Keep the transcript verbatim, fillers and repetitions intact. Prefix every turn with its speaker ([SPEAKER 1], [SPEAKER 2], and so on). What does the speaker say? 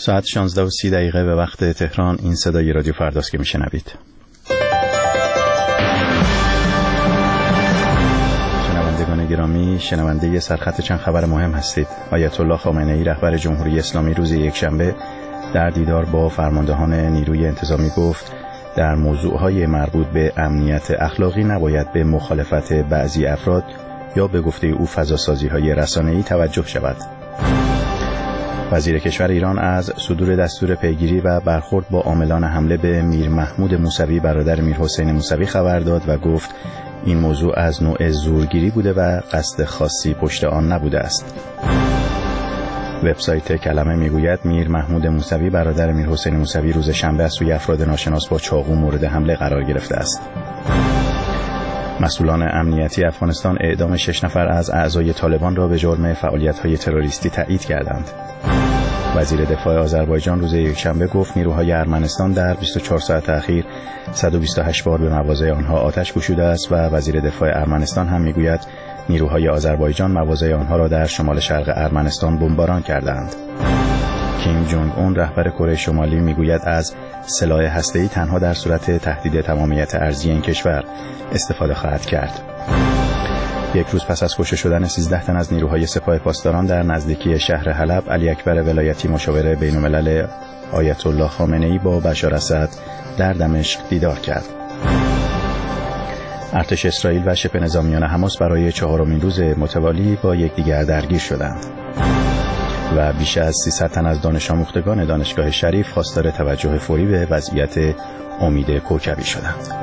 [SPEAKER 1] ساعت شانزده و سی دقیقه به وقت تهران. این صدای رادیو فرداست که میشنوید. شنوندگان گرامی، شنونده سرخط چند خبر مهم هستید. آیت الله خامنه‌ای رهبر جمهوری اسلامی روز یکشنبه در دیدار با فرماندهان نیروی انتظامی گفت در موضوعهای مربوط به امنیت اخلاقی نباید به مخالفت بعضی افراد یا به گفته او فضاسازی‌های رسانه‌ای توجه شود. وزیر کشور ایران از صدور دستور پیگیری و برخورد با عاملان حمله به میر محمود موسوی برادر میر حسین موسوی خبر داد و گفت این موضوع از نوع زورگیری بوده و قصد خاصی پشت آن نبوده است. وبسایت کلمه میگوید میر محمود موسوی برادر میر حسین موسوی روز شنبه از سوی افراد ناشناس با چاقو مورد حمله قرار گرفته است. مسئولان امنیتی افغانستان اعدام شش نفر از اعضای طالبان را به جرم فعالیت‌های تروریستی تایید کردند. وزیر دفاع آذربایجان روز یکشنبه گفت نیروهای ارمنستان در بیست و چهار ساعت اخیر صد و بیست و هشت بار به مواضع آنها آتش گشوده است و وزیر دفاع ارمنستان هم میگوید نیروهای آذربایجان مواضع آنها را در شمال شرق ارمنستان بمباران کردند. کیم جونگ اون رهبر کره شمالی میگوید از سلاح هسته‌ای تنها در صورت تهدید تمامیت ارضی این کشور استفاده خواهد کرد. یک روز پس از کشته شدن سیزده تن از نیروهای سپاه پاسداران در نزدیکی شهر حلب، علی اکبر ولایتی مشاور بین‌الملل آیت الله خامنه‌ای با بشار اسد در دمشق دیدار کرد. ارتش اسرائیل و شبه نظامیان حماس برای چهارمین روز متوالی با یکدیگر درگیر شدند و بیش از سیصد تن از دانش آموختگان دانشگاه شریف خواستار توجه فوری به وضعیت امید کوکبی شدند.